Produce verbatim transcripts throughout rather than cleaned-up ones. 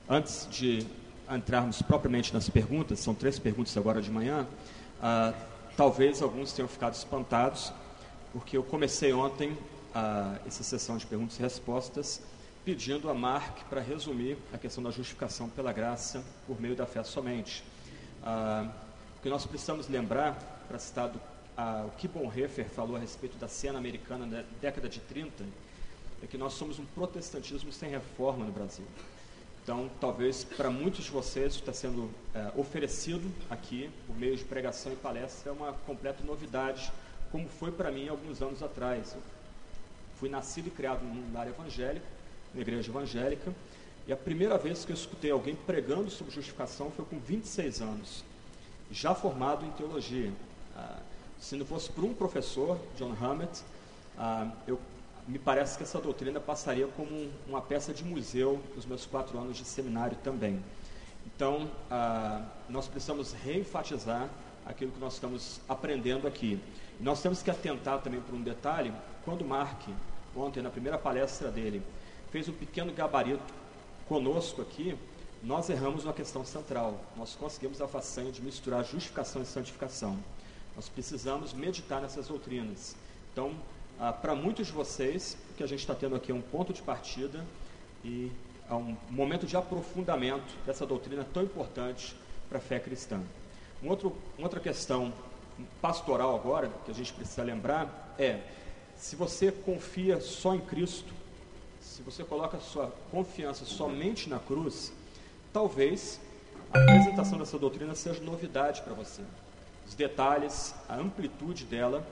Antes de entrarmos propriamente nas perguntas, são três perguntas agora de manhã, uh, talvez alguns tenham ficado espantados, porque eu comecei ontem uh, essa sessão de perguntas e respostas pedindo a Mark para resumir a questão da justificação pela graça por meio da fé somente. Uh, o que nós precisamos lembrar, para citar do, uh, o que Bonhoeffer falou a respeito da cena americana na década de trinta, é que nós somos um protestantismo sem reforma no Brasil. Então, talvez para muitos de vocês está sendo é, oferecido aqui, por meio de pregação e palestra, é uma completa novidade, como foi para mim alguns anos atrás. Eu fui nascido e criado num lar evangélico, na igreja evangélica, e a primeira vez que eu escutei alguém pregando sobre justificação foi com vinte e seis anos, já formado em teologia. Ah, se não fosse por um professor, John Hammett, ah, eu me parece que essa doutrina passaria como uma peça de museu nos meus quatro anos de seminário também. Então, ah, nós precisamos reenfatizar aquilo que nós estamos aprendendo aqui. E nós temos que atentar também para um detalhe. Quando Mark, ontem, na primeira palestra dele, fez um pequeno gabarito conosco aqui, nós erramos na questão central. Nós conseguimos a façanha de misturar justificação e santificação. Nós precisamos meditar nessas doutrinas. Então, Ah, para muitos de vocês, o que a gente está tendo aqui é um ponto de partida e é um momento de aprofundamento dessa doutrina tão importante para a fé cristã. Um outro, uma outra questão pastoral agora, que a gente precisa lembrar, é, se você confia só em Cristo, se você coloca a sua confiança somente na cruz, talvez a apresentação dessa doutrina seja novidade para você. Os detalhes, a amplitude dela.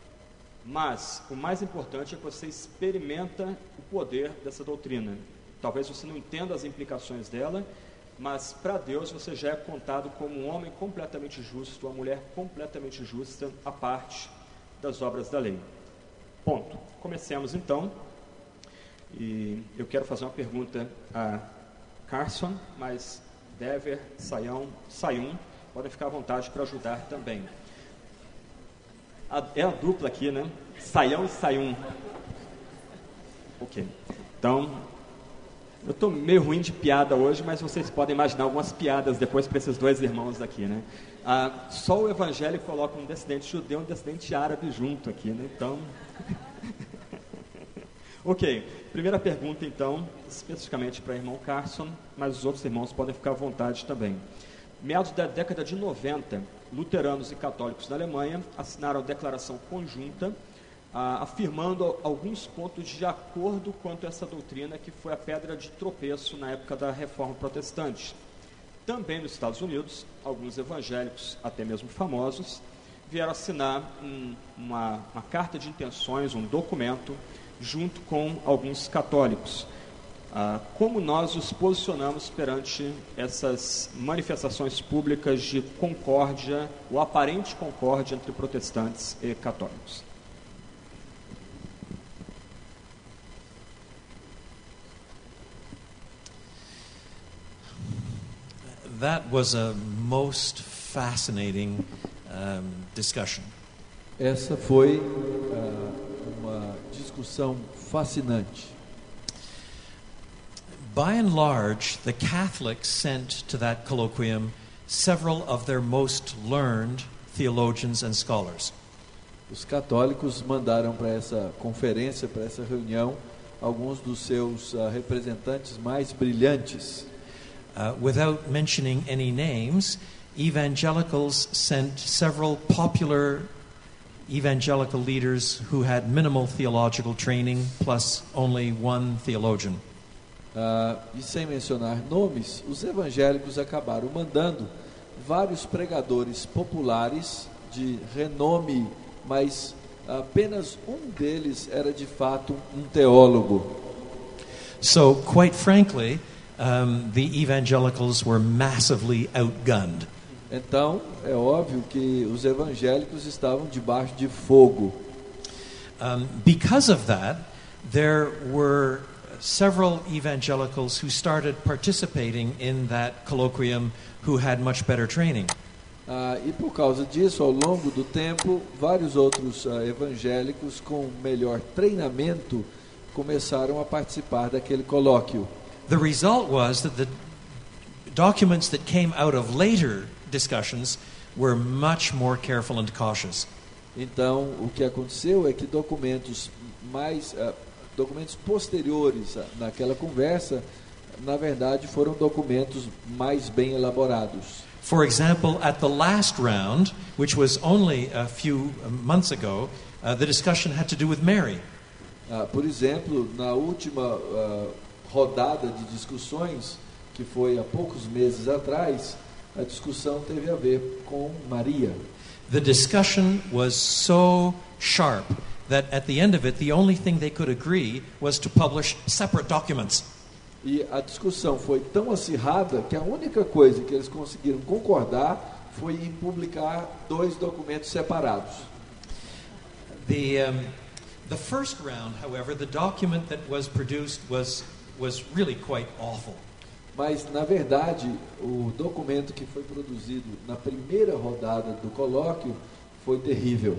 Mas o mais importante é que você experimenta o poder dessa doutrina. Talvez você não entenda as implicações dela, mas para Deus você já é contado como um homem completamente justo, uma mulher completamente justa, à parte das obras da lei. Ponto. Comecemos então. E eu quero fazer uma pergunta a Carson, mas Dever, Sayão, Sayun, podem ficar à vontade para ajudar também. É a dupla aqui, né? Sayão e Sayun. Ok. Então, eu estou meio ruim de piada hoje, mas vocês podem imaginar algumas piadas depois para esses dois irmãos aqui, né? Ah, só o evangelho coloca um descendente judeu e um descendente árabe junto aqui, né? Então... ok. Primeira pergunta, então, especificamente para o irmão Carson, mas os outros irmãos podem ficar à vontade também. Meados da década de noventa, luteranos e católicos na Alemanha assinaram a declaração conjunta, ah, afirmando alguns pontos de acordo quanto a essa doutrina que foi a pedra de tropeço na época da Reforma Protestante. Também nos Estados Unidos, alguns evangélicos, até mesmo famosos, vieram assinar um, uma, uma carta de intenções, um documento, junto com alguns católicos. Ah, como nós nos posicionamos perante essas manifestações públicas de concórdia, ou aparente concórdia entre protestantes e católicos? That was a most fascinating um, discussion. Essa foi uh, uma discussão fascinante. By and large, the Catholics sent to that colloquium several of their most learned theologians and scholars. Os católicos mandaram para essa conferência, para essa reunião, alguns dos seus uh, representantes mais brilhantes. Uh, without mentioning any names, evangelicals sent several popular evangelical leaders who had minimal theological training, plus only one theologian. Uh, e sem mencionar nomes, os evangélicos acabaram mandando vários pregadores populares de renome, mas apenas um deles era de fato um teólogo. So, quite frankly, um, the evangelicals were massively outgunned. Então, é óbvio que os evangélicos estavam debaixo de fogo. Um, because of that, there were several evangelicals who started participating in that colloquium who had much better training. Ah, e por causa disso, ao longo do tempo, vários outros ah, evangélicos com melhor treinamento começaram a participar daquele colóquio. The result was that the documents that came out of later discussions were much more careful and cautious. Então, o que aconteceu é que documentos mais uh, documentos posteriores naquela conversa, na verdade, foram documentos mais bem elaborados. For example, at the last round, which was only a few months ago, uh, the discussion had to do with Mary. Uh, por exemplo, na última uh, rodada de discussões, que foi há poucos meses atrás, a discussão teve a ver com Maria. The discussion was so sharp that at the end of it, the only thing they could agree was to publish separate documents. E a discussão foi tão acirrada que a única coisa que eles conseguiram concordar foi em publicar dois documentos separados. The um, the first round, however, the document that was produced was was really quite awful. Mas, na verdade, o documento que foi produzido na primeira rodada do colóquio foi terrível.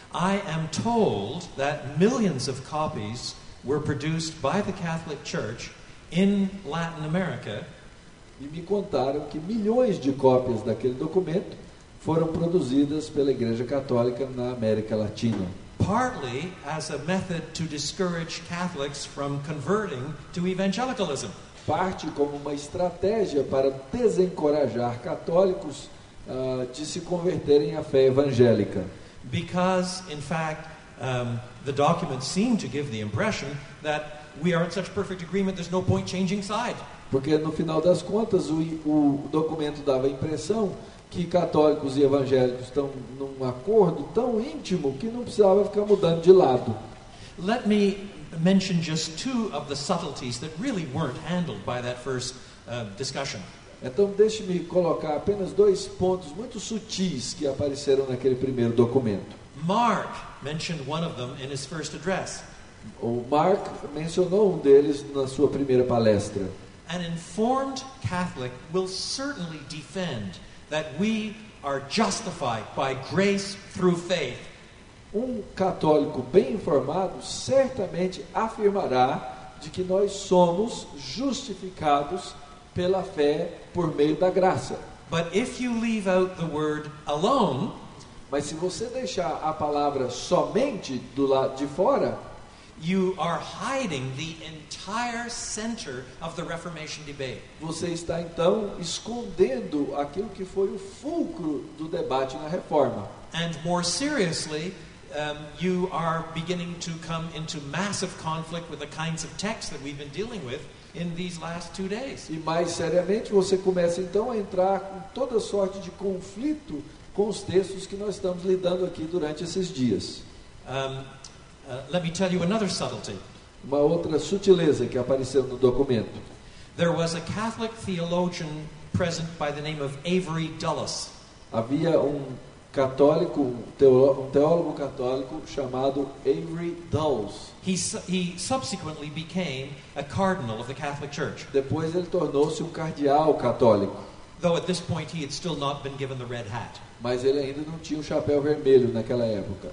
I am told that millions of copies were produced by the Catholic Church in Latin America. E me contaram que milhões de cópias daquele documento foram produzidas pela Igreja Católica na América Latina. Partly as a method to discourage Catholics from converting to evangelicalism. Parte como uma estratégia para desencorajar católicos uh, de se converterem à fé evangélica. Because, in fact, um, the documents seem to give the impression that we are in such perfect agreement there's no point changing side. Porque, no final das contas, o, o documento dava a impressão que católicos e evangélicos estão num acordo tão íntimo que não precisava ficar mudando de lado. Let me mention just two of the subtleties that really weren't handled by that first uh, discussion. Então, deixe-me colocar apenas dois pontos muito sutis que apareceram naquele primeiro documento. Mark mentioned one of them in his first address. O Mark mencionou um deles na sua primeira palestra. An informed Catholic will certainly defend that we are justified by grace through faith. Um católico bem informado certamente afirmará de que nós somos justificados pela fé por meio da graça. But if you leave out the word alone, mas se você deixar a palavra somente do lado de fora, you are hiding the entire center of the Reformation debate. Você está então escondendo aquilo que foi o fulcro do debate na Reforma. And more seriously, um, you are beginning to come into massive conflict with the kinds of texts that we've been dealing with in these last two days. E mais seriamente, você começa então a entrar com toda sorte de conflito com os textos que nós estamos lidando aqui durante esses dias. Um, uh, let me tell you another subtlety. Uma outra sutileza que apareceu no documento. There was a Catholic theologian present by the name of Avery Dulles. Havia um católico, um teólogo, um teólogo católico chamado Avery Dulles. He, he subsequently became a cardinal of the Catholic Church. Depois ele tornou-se um cardeal católico. Though at this point he had still not been given the red hat. Mas ele ainda não tinha um chapéu vermelho naquela época.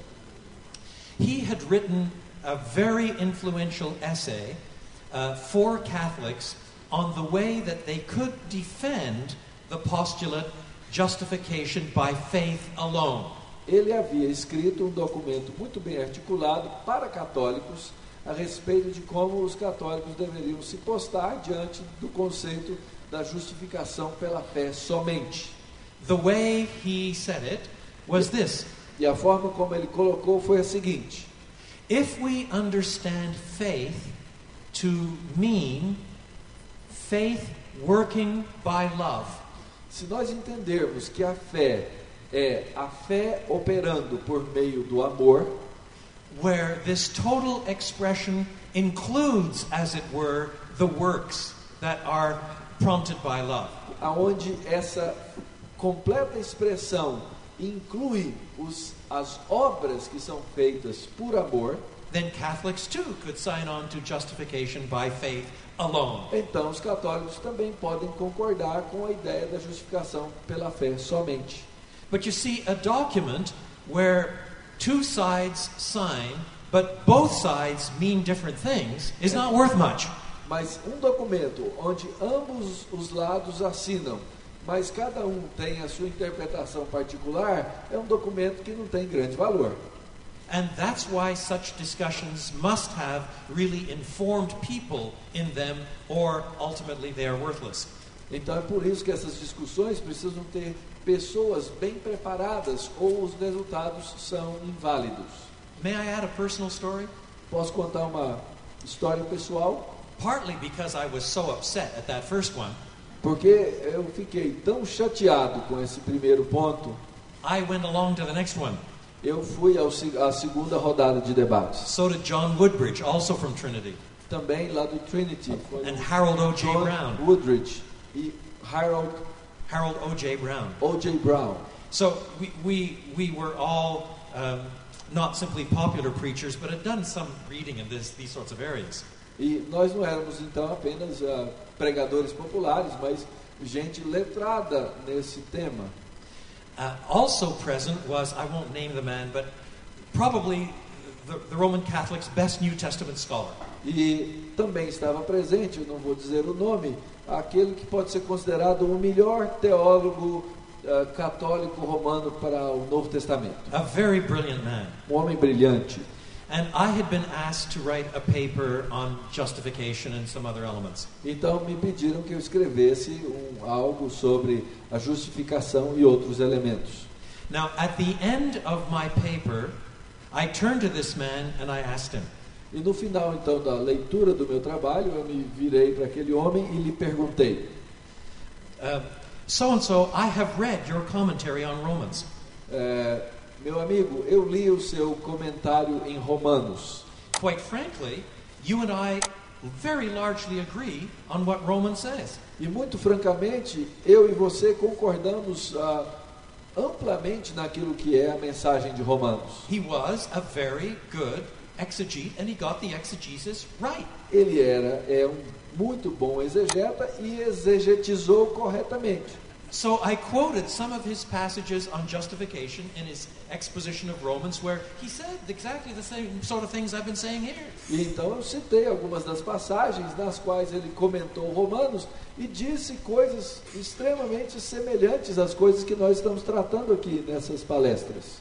He had written a very influential essay uh, for Catholics on the way that they could defend the postulate justification by faith alone. Ele havia escrito um documento muito bem articulado para católicos a respeito de como os católicos deveriam se postar diante do conceito da justificação pela fé somente. The way he said it was this. E a forma como ele colocou foi a seguinte: if we understand faith to mean faith working by love, se nós entendermos que a fé é a fé operando por meio do amor, where this total expression includes, as it were, the works that are prompted by love, aonde essa completa expressão inclui os, as obras que são feitas por amor, then Catholics too could sign on to justification by faith alone. Então os católicos também podem concordar com a ideia da justificação pela fé somente. But you see, a document where two sides sign, but both sides mean different things, is not worth much. Mas um documento onde ambos os lados assinam, mas cada um tem a sua interpretação particular, é um documento que não tem grande valor. And that's why such discussions must have really informed people in them, or ultimately they are worthless. Então é por isso que essas discussões precisam ter pessoas bem preparadas, ou os resultados são inválidos. May I add a personal story? Posso contar uma história pessoal? Partly because I was so upset at that first one, Porque eu fiquei tão chateado com esse primeiro ponto, I went along to the next one. eu fui ao, se- à segunda rodada de debates. So did John Woodbridge, also from Trinity, Também lá do Trinity, foi and o Harold O J. John Brown. Woodridge e Harold Harold O J. Brown. O J. Brown. So we, we, we were all um, not simply popular preachers, but had done some reading in this, these sorts of areas. E nós não éramos então apenas ah, pregadores populares, mas gente letrada nesse tema. Uh, also present was, I won't name the man, but probably the, the Roman Catholic's best New Testament scholar. E também estava presente, eu não vou dizer o nome, aquele que pode ser considerado o melhor teólogo ah, católico romano para o Novo Testamento. A very brilliant man. Um homem brilhante. And I had been asked to write a paper on justification and some other elements. Então me pediram que eu escrevesse um, algo sobre a justificação e outros elementos. Now, at the end of my paper, I turned to this man and I asked him, E no final então da leitura do meu trabalho, eu me virei para aquele homem e lhe perguntei: uh, so and so, I have read your commentary on Romans. é, meu amigo, eu li o seu comentário em Romanos. Quite frankly, you and I very largely agree on what Romans says. E muito francamente, eu e você concordamos ah, amplamente naquilo que é a mensagem de Romanos. He was a very good exegete and he got the exegesis right. Ele era é um muito bom exegeta e exegetizou corretamente. So I quoted some of his passages on justification in his exposition of Romans, where he said exactly the same sort of things I've been saying here. E então eu citei algumas das passagens nas quais ele comentou Romanos e disse coisas extremamente semelhantes às coisas que nós estamos tratando aqui nessas palestras.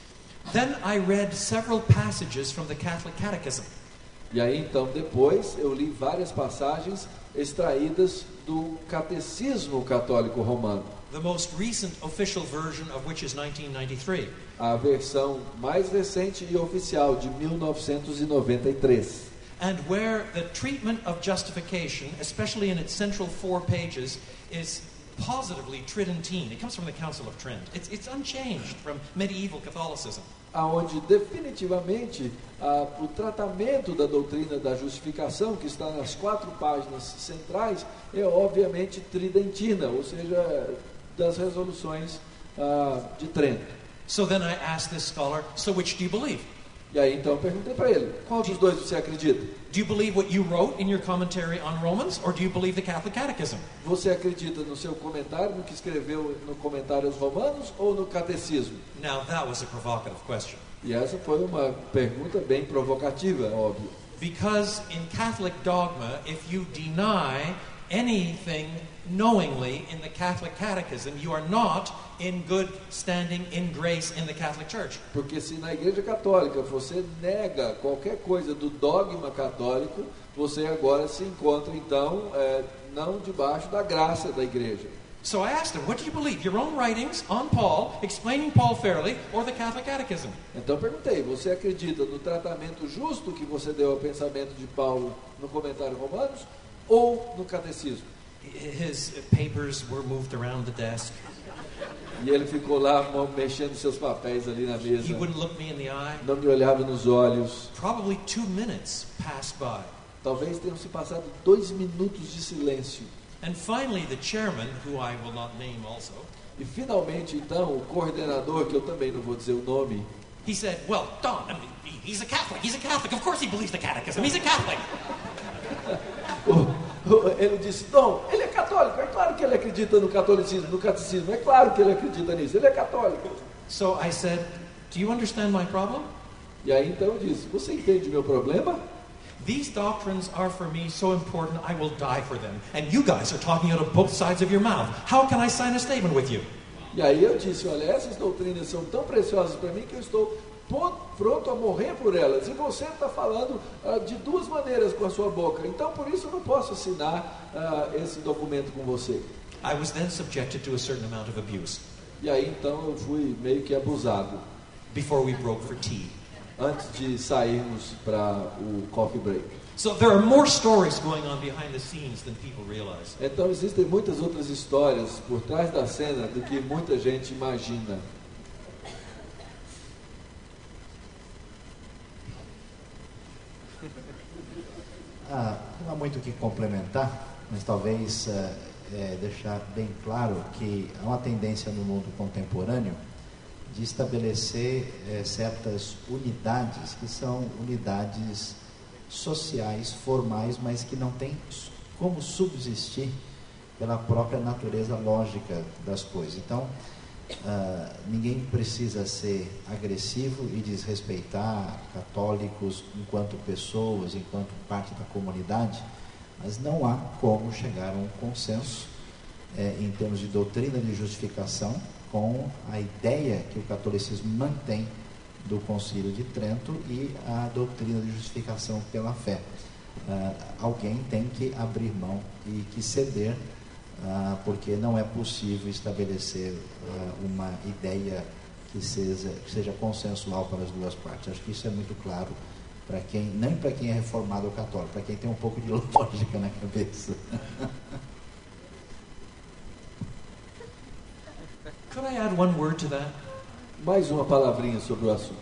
Then I read several passages from the Catholic Catechism. E aí então depois eu li várias passagens extraídas do Catecismo Católico Romano. The most recent official version of which is nineteen ninety-three. A versão mais recente e oficial de mil novecentos e noventa e três. And where the treatment of justification, especially in its central four pages, is positively Tridentine. It comes from the Council of Trent. It's, it's unchanged from medieval Catholicism. Aonde definitivamente ah, o tratamento da doutrina da justificação, que está nas quatro páginas centrais, é obviamente tridentina, ou seja, das resoluções ah, de Trento. So then I asked this scholar, so which do you believe? E aí então eu perguntei para ele, qual dos dois você acredita? Do you believe what you wrote in your commentary on Romans, or do you believe the Catholic Catechism? Você acredita no seu comentário, no que escreveu no comentário aos Romanos, ou no Catecismo? Now that was a provocative question. E essa foi uma pergunta bem provocativa, óbvio. Because in Catholic dogma, if you deny anything knowingly in the Catholic Catechism, you are not in good standing in grace in the Catholic Church. Porque se na Igreja Católica você nega qualquer coisa do dogma católico, você agora se encontra então é, não debaixo da graça da Igreja. So I asked him, what do you believe? Your own writings on Paul, explaining Paul fairly, or the Catholic Catechism? Então eu perguntei, você acredita no tratamento justo que você deu ao pensamento de Paulo no comentário Romanos ou no Catecismo? His papers were moved around the desk. E ele ficou lá mexendo seus papéis ali na He mesa, wouldn't look me in the eye. não me olhava nos olhos. Probably two minutes passed by. Talvez tenham se passado dois minutos de silêncio. And finally, the chairman, who I will not name also, E finalmente, então, o coordenador, que eu também não vou dizer o nome, he said, well, Don, I mean, he- he's a Catholic. He's a Catholic. Of course he believes the Catechism. He's a Catholic. o- o- ele disse, Dom, ele é católico, é claro que ele acredita no catolicismo, no catecismo, é claro que ele acredita nisso, ele é católico. So I said, do you understand my problem? E aí então eu disse, você entende o meu problema? These doctrines are for me so important I will die for them. And you guys are talking out of both sides of your mouth. How can I sign a statement with you? E aí eu disse, olha, essas doutrinas são tão preciosas para mim que eu estou pronto a morrer por elas. E você está falando uh, de duas maneiras com a sua boca. Então, por isso, eu não posso assinar uh, esse documento com você. I was then subjected to a certain amount of abuse. E aí, então, eu fui meio que abusado. Before we broke for tea. Antes de sairmos para o coffee break. So there are more stories going on behind the scenes than people realize. Então existem muitas outras histórias por trás da cena do que muita gente imagina. Ah, não há muito o que complementar, mas talvez é, é, deixar bem claro que há uma tendência no mundo contemporâneo de estabelecer é, certas unidades que são unidades sociais, formais, mas que não têm como subsistir pela própria natureza lógica das coisas. Então, uh, ninguém precisa ser agressivo e desrespeitar católicos enquanto pessoas, enquanto parte da comunidade, mas não há como chegar a um consenso é, em termos de doutrina de justificação com a ideia que o catolicismo mantém do Concílio de Trento e a doutrina de justificação pela fé. Uh, alguém tem que abrir mão e que ceder, uh, porque não é possível estabelecer uh, uma ideia que seja, que seja consensual para as duas partes. Acho que isso é muito claro para quem, nem para quem é reformado ou católico, para quem tem um pouco de lógica na cabeça. Could I add one word to that? Mais uma palavrinha sobre o assunto.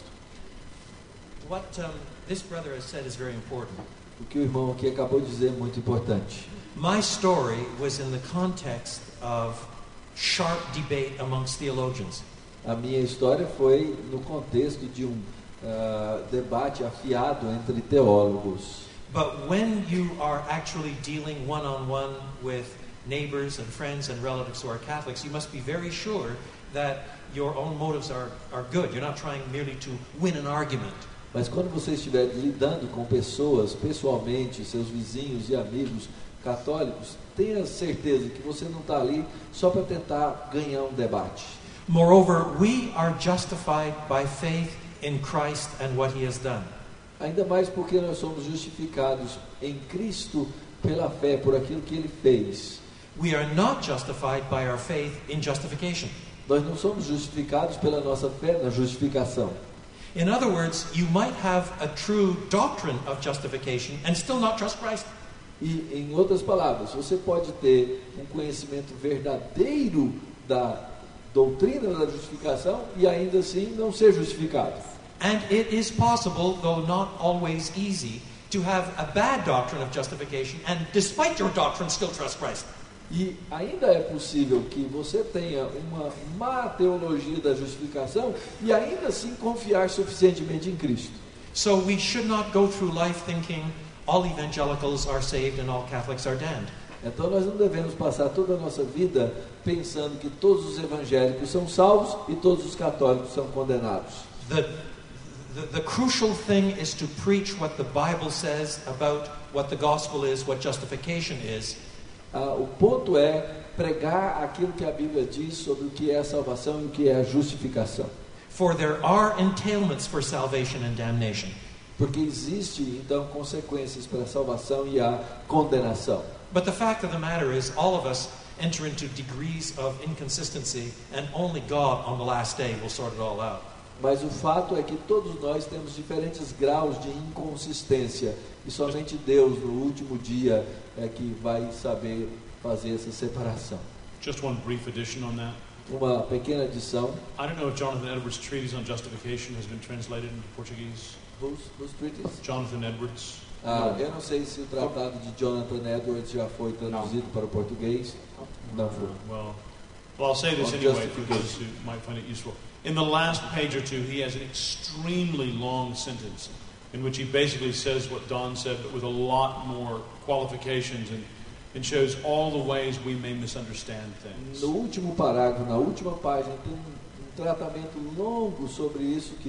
What um, this brother has said is very important. O que o irmão aqui acabou de dizer é muito importante. My story was in the context of sharp debate amongst theologians. A minha história foi no contexto de um uh, debate afiado entre teólogos. But when you are actually dealing one-on-one with neighbors and friends and relatives who are Catholics, you must be very sure that your own motives are, are good. You're not trying merely to win an argument. Mas quando você estiver lidando com pessoas pessoalmente, seus vizinhos e amigos católicos, tenha certeza que você não está ali só para tentar ganhar um debate. Moreover, we are justified by faith in Christ and what He has done. Ainda mais porque nós somos justificados em Cristo pela fé, por aquilo que Ele fez. We are not justified by our faith in justification. Nós não somos justificados pela nossa fé na justificação. In other words, you might have a true doctrine of justification and still not trust Christ. E, em outras palavras, você pode ter um conhecimento verdadeiro da doutrina da justificação e ainda assim não ser justificado. And it is possible, though not always easy, to have a bad doctrine of justification and despite your doctrine still trust Christ. E ainda é possível que você tenha uma má teologia da justificação e ainda assim confiar suficientemente em Cristo. So we should not go through life thinking all evangelicals are saved and all Catholics are damned. Então nós não devemos passar toda a nossa vida pensando que todos os evangélicos são salvos e todos os católicos são condenados. The, the, the crucial thing is to preach what the Bible says about what the gospel is, what justification is. Ah, o ponto é pregar aquilo que a Bíblia diz sobre o que é a salvação e o que é a justificação. For there are entailments for salvation and damnation. Porque existe então consequências para a salvação e a condenação. But the fact of the matter is, all of us enter into degrees of inconsistency, and only God on the last day will sort it all out. Mas o fato é que todos nós temos diferentes graus de inconsistência e somente Deus no último dia é que vai saber fazer essa separação. Just one brief addition on that. Uma pequena adição. I don't know if Jonathan Edwards' treatise on justification has been translated into Portuguese. Who's, who's treatise? Jonathan Edwards. Ah, eu não sei se o tratado de Jonathan Edwards já foi traduzido para o português. Não foi. Uh, well, well, I'll say this On anyway for those justification. who might find it useful. In the last page or two, he has an extremely long sentence in which he basically says what Don said, but with a lot more qualifications, and, and shows all the ways we may misunderstand things. No último parágrafo, na última página, tem um, um tratamento longo sobre isso que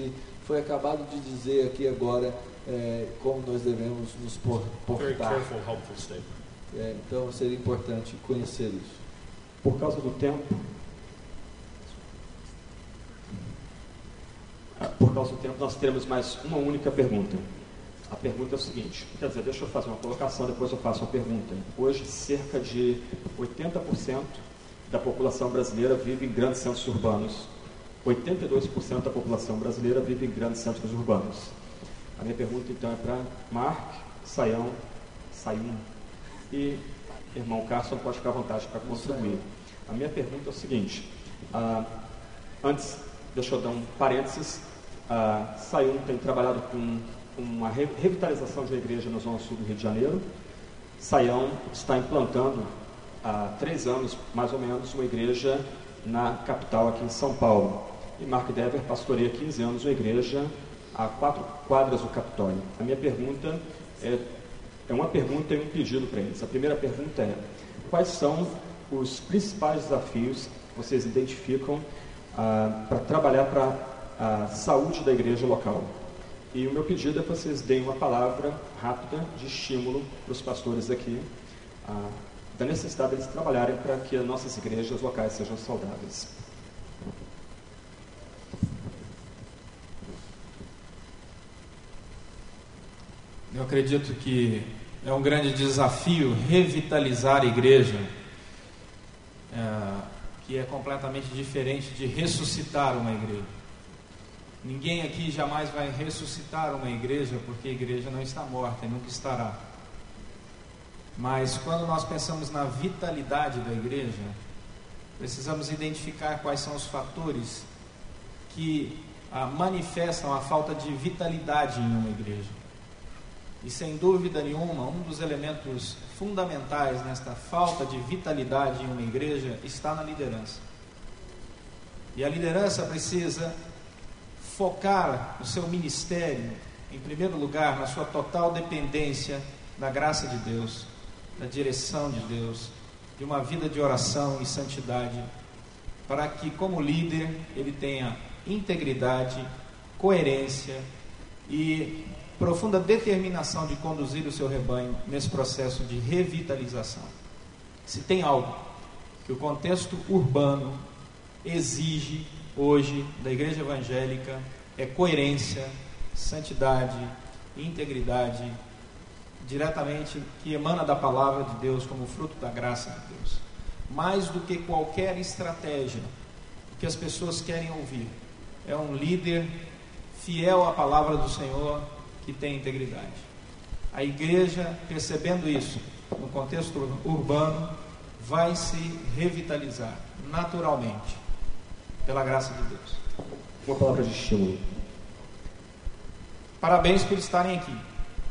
foi acabado de dizer aqui agora é, como nós devemos nos por, Very portar. careful, helpful statement. É, então seria importante conhecer isso. Por causa do tempo, por causa do tempo, nós teremos mais uma única pergunta. A pergunta é o seguinte, quer dizer, deixa eu fazer uma colocação, depois eu faço uma pergunta. Hoje, cerca de oitenta por cento da população brasileira vive em grandes centros urbanos. oitenta e dois por cento da população brasileira vive em grandes centros urbanos. A minha pergunta, então, é para Mark, Sayão, Sayum e irmão Carson, pode ficar à vontade para contribuir. A minha pergunta é o seguinte, ah, antes, deixa eu dar um parênteses, ah, Sayum tem trabalhado com uma re revitalização de uma igreja na zona sul do Rio de Janeiro. Sayão está implantando há três anos, mais ou menos, uma igreja na capital, aqui em São Paulo. E Mark Dever pastoreia quinze anos uma igreja a quatro quadras do Capitólio. A minha pergunta é, é uma pergunta e um pedido para eles. A primeira pergunta é, quais são os principais desafios que vocês identificam ah, para trabalhar para a saúde da igreja local? E o meu pedido é que vocês deem uma palavra rápida de estímulo para os pastores aqui, ah, da necessidade deles trabalharem para que as nossas igrejas locais sejam saudáveis. Eu acredito que é um grande desafio revitalizar a igreja, é, que é completamente diferente de ressuscitar uma igreja. Ninguém aqui jamais vai ressuscitar uma igreja, porque a igreja não está morta e nunca estará. Mas quando nós pensamos na vitalidade da igreja, precisamos identificar quais são os fatores que ah, manifestam a falta de vitalidade em uma igreja. E sem dúvida nenhuma, um dos elementos fundamentais nesta falta de vitalidade em uma igreja está na liderança. E a liderança precisa focar o seu ministério, em primeiro lugar, na sua total dependência da graça de Deus, da direção de Deus, de uma vida de oração e santidade, para que, como líder, ele tenha integridade, coerência e profunda determinação de conduzir o seu rebanho nesse processo de revitalização. Se tem algo que o contexto urbano exige hoje da igreja evangélica, é coerência, santidade, integridade, diretamente que emana da palavra de Deus como fruto da graça de Deus. Mais do que qualquer estratégia que as pessoas querem ouvir, é um líder fiel à palavra do Senhor que tem integridade. A igreja, percebendo isso no contexto urbano, vai se revitalizar naturalmente pela graça de Deus. Uma palavra de estímulo. Parabéns por estarem aqui.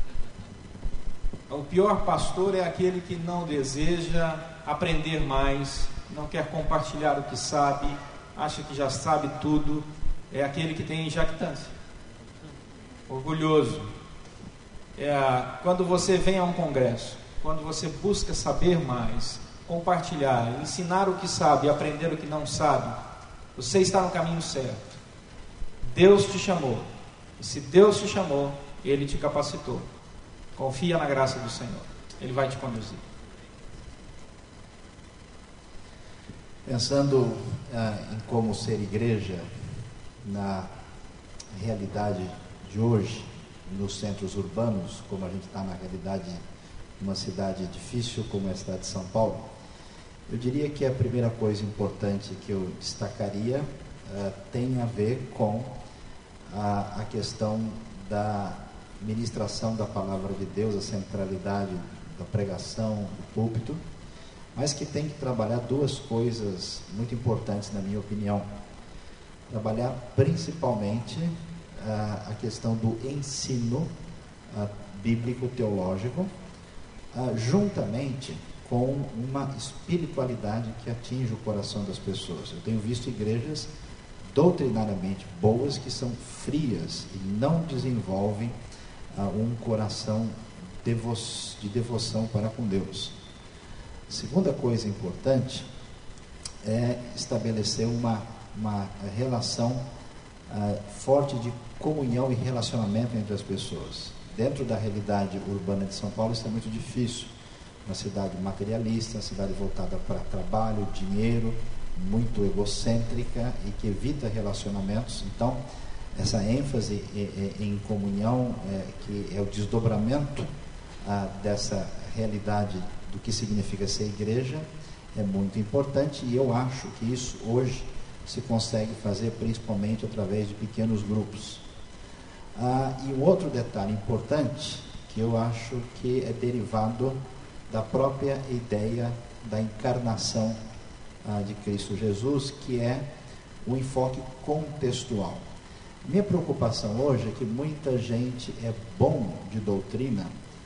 O pior pastor é aquele que não deseja aprender mais, não quer compartilhar o que sabe, acha que já sabe tudo, é aquele que tem jactância, orgulhoso. É, quando você vem a um congresso, quando você busca saber mais, compartilhar, ensinar o que sabe, aprender o que não sabe, você está no caminho certo. Deus te chamou, e se Deus te chamou, Ele te capacitou. Confia na graça do Senhor, Ele vai te conduzir. Pensando ah, em como ser igreja na realidade de hoje, nos centros urbanos, como a gente está na realidade de uma cidade difícil como é a cidade de São Paulo, eu diria que a primeira coisa importante que eu destacaria uh, tem a ver com a, a questão da ministração da palavra de Deus, a centralidade da pregação, do púlpito, mas que tem que trabalhar duas coisas muito importantes, na minha opinião. Trabalhar principalmente uh, a questão do ensino uh, bíblico-teológico, uh, juntamente com uma espiritualidade que atinge o coração das pessoas. Eu tenho visto igrejas doutrinariamente boas que são frias e não desenvolvem uh, um coração devo de devoção para com Deus. A segunda coisa importante é estabelecer uma, uma relação uh, forte de comunhão e relacionamento entre as pessoas. Dentro da realidade urbana de São Paulo, isso é muito difícil. Uma cidade materialista, uma cidade voltada para trabalho, dinheiro, muito egocêntrica e que evita relacionamentos. Então, essa ênfase em comunhão, é, que é o desdobramento ah, dessa realidade do que significa ser igreja, é muito importante, e eu acho que isso hoje se consegue fazer principalmente através de pequenos grupos. Ah, e um outro detalhe importante, que eu acho que é derivado da própria ideia da encarnação ah, de Cristo Jesus, que é o enfoque contextual. Minha preocupação hoje é que muita gente é bom de doutrina,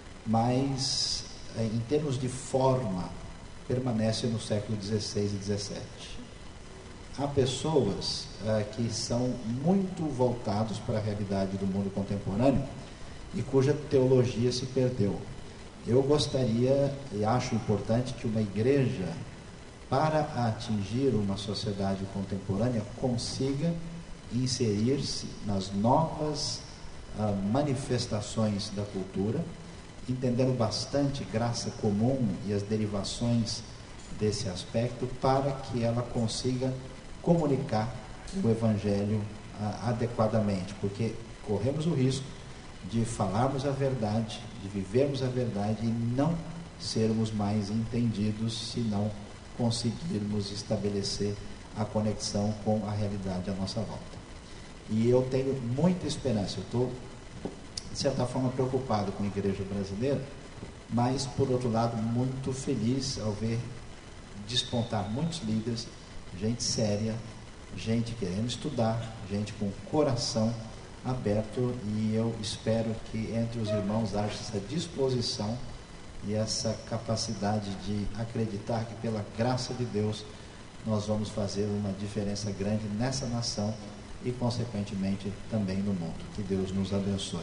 mas é, em termos de forma, permanece no século dezesseis e dezessete. Há pessoas é, que são muito voltados para a realidade do mundo contemporâneo e cuja teologia se perdeu. Eu gostaria e acho importante que uma igreja, para atingir uma sociedade contemporânea, consiga inserir-se nas novas uh, manifestações da cultura, entendendo bastante graça comum e as derivações desse aspecto, para que ela consiga comunicar o Evangelho uh, adequadamente, porque corremos o risco de falarmos a verdade, de vivermos a verdade e não sermos mais entendidos se não conseguirmos estabelecer a conexão com a realidade à nossa volta. E eu tenho muita esperança. Eu estou, de certa forma, preocupado com a igreja brasileira, mas, por outro lado, muito feliz ao ver despontar muitos líderes, gente séria, gente querendo estudar, gente com coração aberto, e eu espero que entre os irmãos haja essa disposição e essa capacidade de acreditar que, pela graça de Deus, nós vamos fazer uma diferença grande nessa nação e, consequentemente, também no mundo. Que Deus nos abençoe.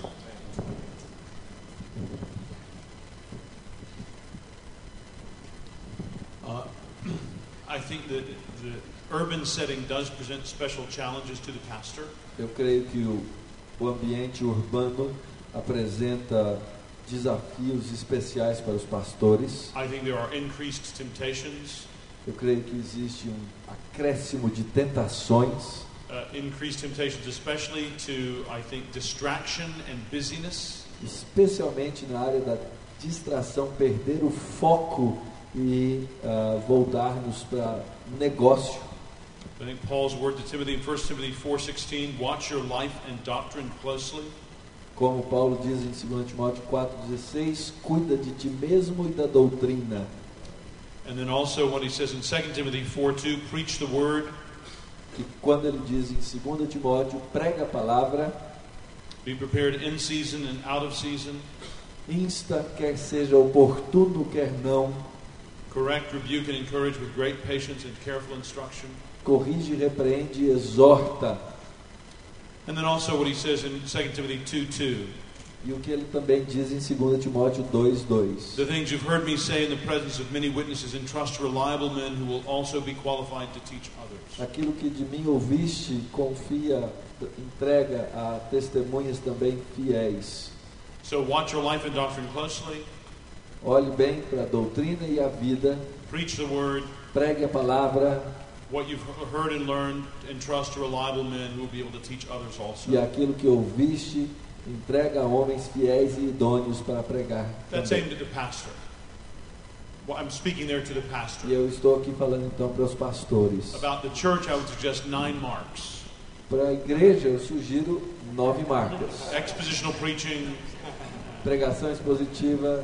Uh, I think that the urban setting does present special challenges to the pastor. Eu creio que o, o ambiente urbano apresenta desafios especiais para os pastores. I think there are increased temptations. Eu creio que existe um acréscimo de tentações. Uh, increased temptations, especially to, I think, distraction and busyness. Especialmente na área da distração, perder o foco e uh, voltar-nos para negócio. I think Paul's word to Timothy in First Timothy four sixteen, watch your life and doctrine closely. Como Paulo diz em Segundo Timóteo quatro dezesseis, cuida de ti mesmo e da doutrina. And then also when he says in Second Timothy four two, preach the word. E quando ele diz em Segundo Timóteo, prega a palavra, be prepared in season and out of season. Insta, quer seja oportuno, quer não. Correct, rebuke and encourage with great patience and careful instruction. Corrige, repreende e exorta. And then also what he says in Second Timothy two two. E o que ele também diz em Segundo Timóteo dois dois. The things you've heard me say in the presence of many witnesses, entrust to reliable men who will also be qualified to teach others. Aquilo que de mim ouviste, confia, entrega a testemunhas também fiéis. So watch your life and doctrine closely. Olhe bem para a doutrina e a vida. Preach the word. Pregue a palavra. What you've heard and learned, entrust to reliable men who will be able to teach others also. E aquilo que ouviste, entrega a homens fiéis e idôneos para pregar. That's também. aimed at the pastor. Well, I'm speaking there to the pastor. E eu estou aqui falando então para os pastores. About the church, I would suggest nine marks. Para a igreja, eu sugiro nove marcas. Expositional preaching. Pregação expositiva.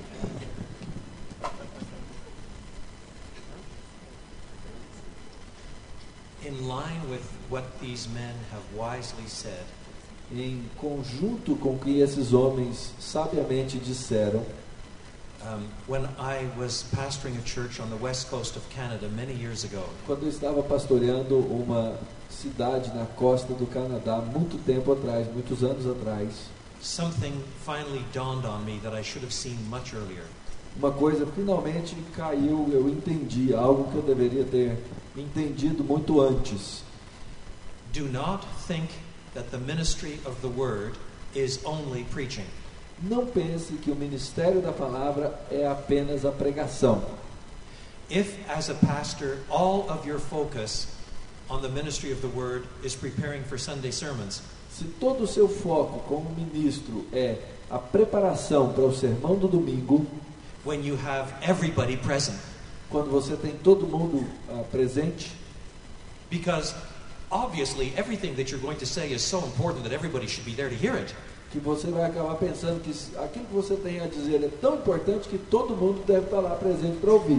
In line with what these men have wisely said, em conjunto com o que esses homens sabiamente disseram. Um, when I was pastoring a church on the west coast of Canada many years ago, Quando eu estava pastoreando uma cidade na costa do Canadá, muito tempo atrás, muitos anos atrás, something finally dawned on me that I should have seen much earlier. uma coisa finalmente caiu, eu entendi, algo que eu deveria ter entendido muito antes. Do not think that the ministry of the word is only preaching. Não pense que o ministério da palavra é apenas a pregação. If, as a pastor, all of your focus on the ministry of the word is preparing for Sunday sermons, se todo o seu foco como ministro é a preparação para o sermão do domingo, when you have everybody present, quando você tem todo mundo uh, presente, because obviously everything that you're going to say is so important that everybody should be there to hear it. Que você vai acabar pensando que aquilo que você tem a dizer é tão importante que todo mundo deve estar lá presente para ouvir.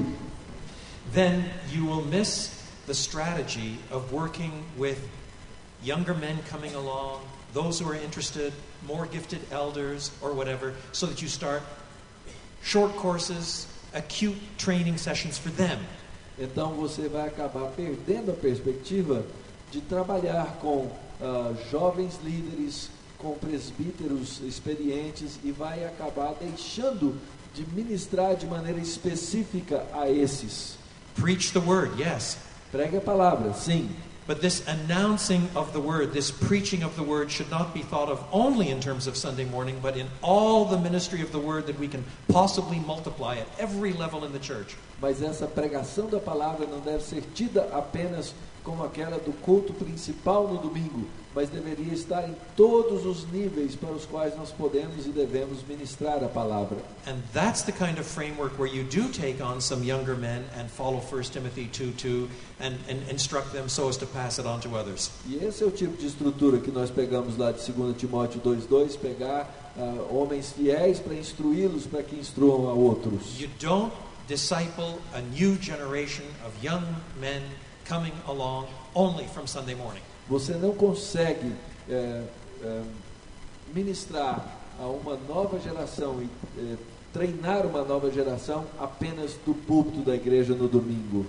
Then you will miss the strategy of working with younger men coming along, those who are interested, more gifted elders or whatever, so that you start short courses, acute training sessions for them. Então você vai acabar perdendo a perspectiva de trabalhar com uh, jovens líderes, com presbíteros experientes e vai acabar deixando de ministrar de maneira específica a esses. Preach the word, yes. Pregue a palavra, sim. But this announcing of the word, this preaching of the word should not be thought of only in terms of Sunday morning, but in all the ministry of the word that we can possibly multiply at every level in the church. Mas essa pregação da palavra não deve ser tida apenas como aquela do culto principal no domingo, mas deveria estar em todos os níveis para os quais nós podemos e devemos ministrar a palavra. And that's the kind of framework where you do take on some younger men and follow First Timothy two two and, and instruct them so as to pass it on to others. E esse é o tipo de estrutura que nós pegamos lá de Segundo Timóteo dois dois, pegar uh, homens fiéis para instruí-los para que instruam a outros. You don't disciple a new generation of young men coming along only from Sunday morning. Você não consegue é, é, ministrar a uma nova geração e é, treinar uma nova geração apenas do púlpito da igreja no domingo.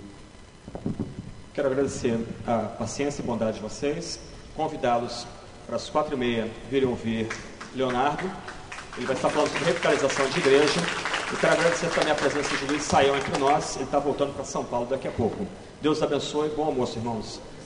Quero agradecer a paciência e bondade de vocês, convidá-los para as quatro e meia virem ouvir Leonardo. Ele vai estar falando sobre revitalização de igreja. E quero agradecer também a presença de Luiz Saião entre nós. Ele está voltando para São Paulo daqui a pouco. Deus abençoe. Bom almoço, irmãos.